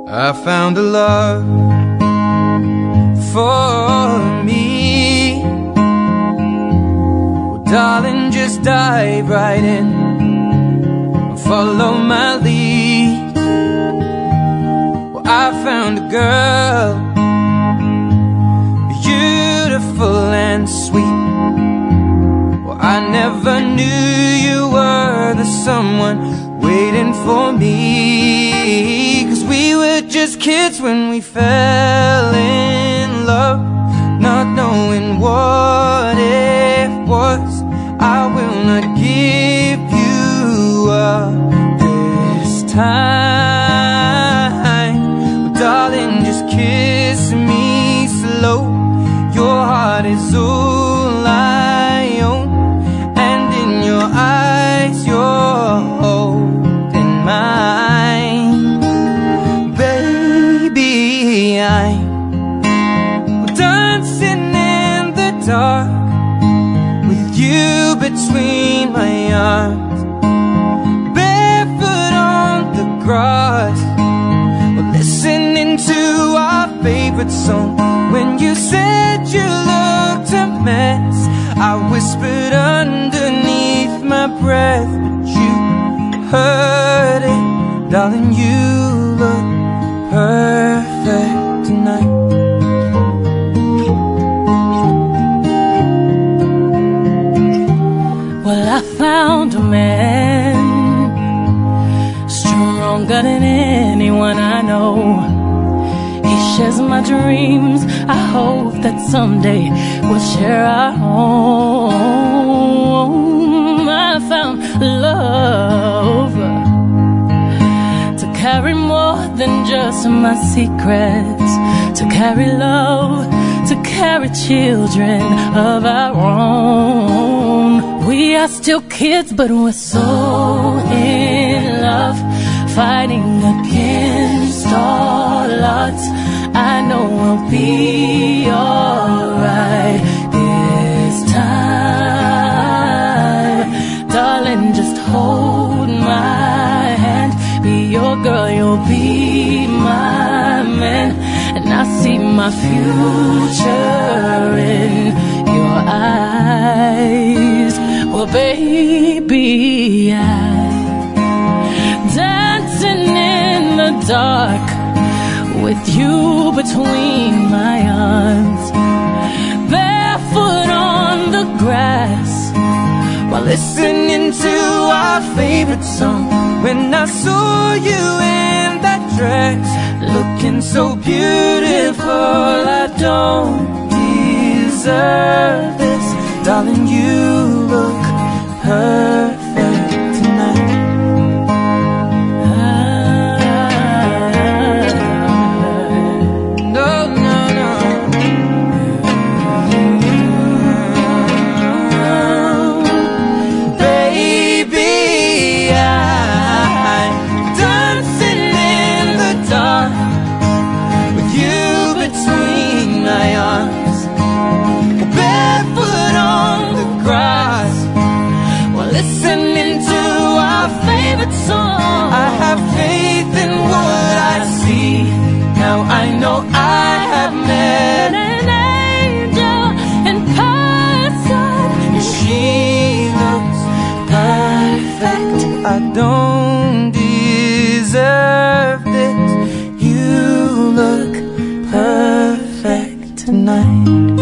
I found a love for me. Well, darling, just dive right in and follow my lead. Well, I found a girl, beautiful and sweet. Well, I never knew you were the someone waiting for me, 'cause we were just kids when we fell in love, not knowing what it was. I will not give you up this time. Well, darling, just kiss me slow. Your heart is all I own, and in your eyes you're holding mine. Baby, I'm dancing in the dark with you between my arms, barefoot on the grass. We're listening to our favorite song. When you said you looked a mess, I whispered underneath my breath, but you heard it. Darling, you look perfect tonight. Well, I found a man stronger than anyone I know. He shares my dreams. I hope that someday we'll share our home. I found love to carry more than just my secrets, to carry love, to carry children of our own. We are still kids, but we're so in love, fighting against all odds. I know we'll be alright this time. Darling, just hold my hand. Be your girl, you'll be my man. And I see my future in your eyes. Well, baby, I'm dancing in the dark with you between my arms, barefoot on the grass, while listening to our favorite song. When I saw you in that dress, looking so beautiful, I don't deserve this. Darling, you look perfect tonight. I have faith in what I see. Now I know I have met an angel in person, and she looks perfect. I don't deserve this. You look perfect tonight.